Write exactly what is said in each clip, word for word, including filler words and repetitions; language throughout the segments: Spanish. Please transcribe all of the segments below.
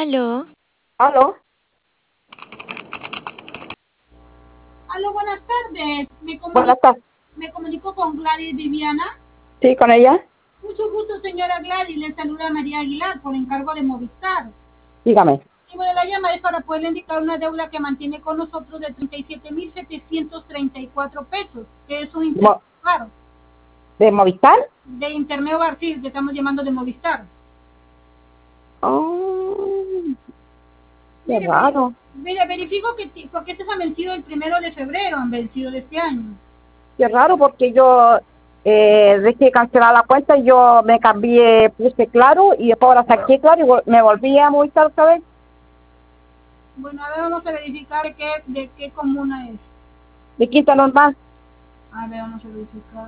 Aló. ¿Aló? Aló, buenas tardes. Me Buenas comunico, tardes. me comunico con Gladys Viviana. Sí, con ella. Mucho gusto, señora Gladys. Le saluda María Aguilar por encargo de Movistar. Dígame. Y bueno, la llamada es para poderle indicar una deuda que mantiene con nosotros de treinta y siete mil setecientos treinta y cuatro pesos, que es un internet Mo- hogar. ¿De Movistar? De internet hogar, sí, le estamos llamando de Movistar. Oh, qué Mire, veri- raro. mire, verifico que ti- porque este se ha vencido el primero de febrero, han vencido de este año. Qué raro porque yo eh, dejé cancelar la cuenta y yo me cambié, puse claro y después ahora saqué claro y vol- me volví a Movistar otra vez. Bueno, a ver, vamos a verificar de qué, de qué comuna es. De quinta normal. A ver, vamos a verificar.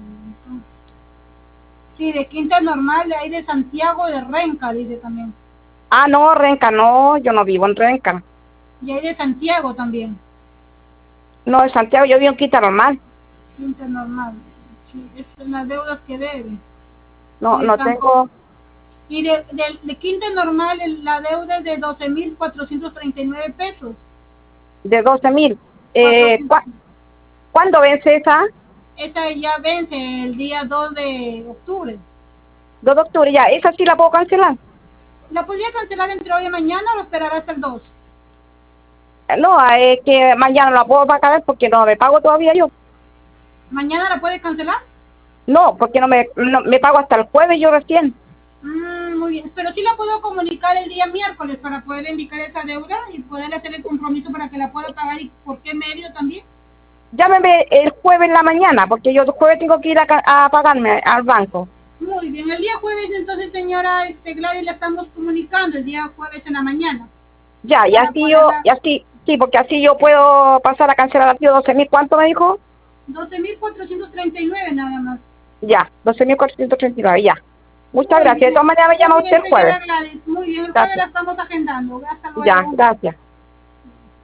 Sí, de Quinta Normal, de ahí de Santiago de Renca, dice también. Ah, no, Renca, no, yo no vivo en Renca. Y ahí de Santiago también. No, en Santiago yo vivo en quinta normal. Quinta Normal. Sí, esas son las deudas que debe. No, Y de no Campo. tengo Y de, de, de Quinta Normal, el- la deuda es de doce mil cuatrocientos treinta y nueve pesos. de doce mil. Eh, cuatrocientos. ¿cuá- ¿Cuándo vence esa? Esa ya vence el día dos de octubre. dos de octubre ya. ¿Esa sí la puedo cancelar? ¿La podría cancelar entre hoy y mañana o lo esperará hasta el dos? No, es que mañana la puedo pagar porque no me pago todavía yo. ¿Mañana la puede cancelar? No, porque no me, no, me pago hasta el jueves yo recién. Mm, muy bien, pero sí la puedo comunicar el día miércoles para poder indicar esa deuda y poder hacer el compromiso para que la pueda pagar y por qué medio también. Llámeme el jueves en la mañana, porque yo el jueves tengo que ir a, ca- a pagarme al banco. Muy bien, el día jueves entonces, señora este, Gladys, la estamos comunicando el día jueves en la mañana Ya, y para así yo, poderla. y así, sí, porque así yo puedo pasar a cancelar a doce mil, ¿cuánto me dijo? doce mil cuatrocientos treinta y nueve nada más. Ya, doce mil cuatrocientos treinta y nueve, ya. Muchas Muy gracias. De bien, todas maneras me llama muy usted bien, el jueves. señora Gladys, muy bien, el jueves la Gracias. estamos agendando. Hasta Ya, luego. gracias.